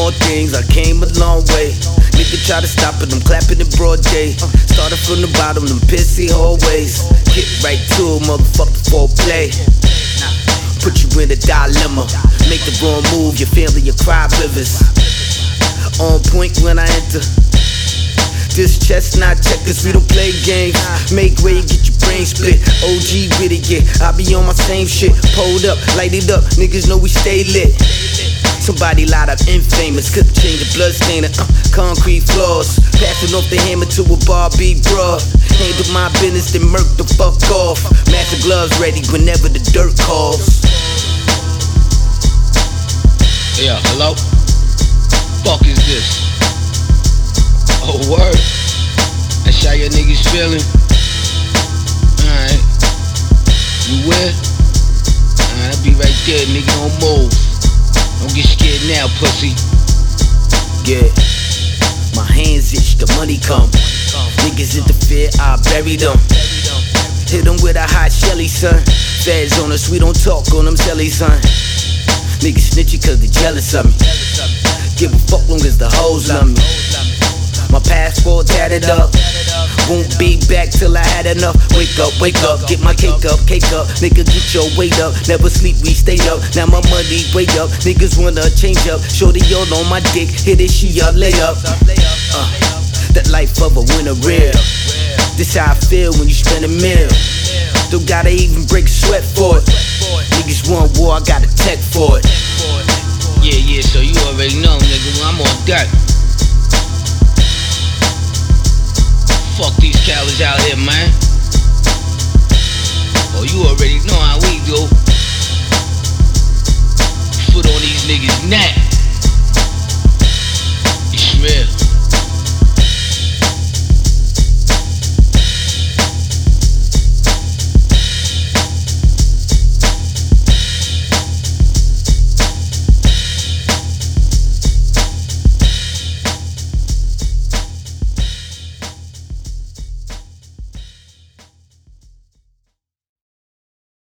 small things, I came a long way. Nigga try to stop it, I'm clapping in broad day. Started from the bottom, them pissy hallways. Get right to it, motherfucker, foreplay. Put you in a dilemma. Make the wrong move, your family, you cry rivers. On point when I enter. This chestnut checkers, we don't play games. Make way, get your brain split. OG with it, yeah, I be on my same shit. Pulled up, light it up, niggas know we stay lit. Somebody light up infamous, could change a blood stainer, concrete floors. Passing off the hammer to a Barbie bra. Handle my business, then murk the fuck off. Master gloves ready whenever the dirt calls. Yeah, hello? Fuck is this? Oh, word. That's how your niggas feeling. Alright. You with? Alright, I'll be right there, nigga, don't move. Don't get scared now, pussy. Yeah, my hands itch, the money come. Niggas interfere, I bury them. Hit them with a hot shelly, son. Feds on us, we don't talk on them telly, son. Niggas snitchy cause they jealous of me. Give a fuck long as the hoes love me. My passport tatted up. Won't be back till I had enough. Wake up, get my cake up. Nigga, get your weight up. Never sleep, we stay up. Now my money way up. Niggas wanna change up. Shorty all on my dick. Hit it, she up, lay up. That life of a winner real. This how I feel when you spend a meal. Don't gotta even break a sweat for it. Niggas want war, I got a tech for it. Yeah, so you already know, nigga, I'm on that. Fuck these cowards out here, man. Oh, you already know how we do. Foot on these niggas' neck.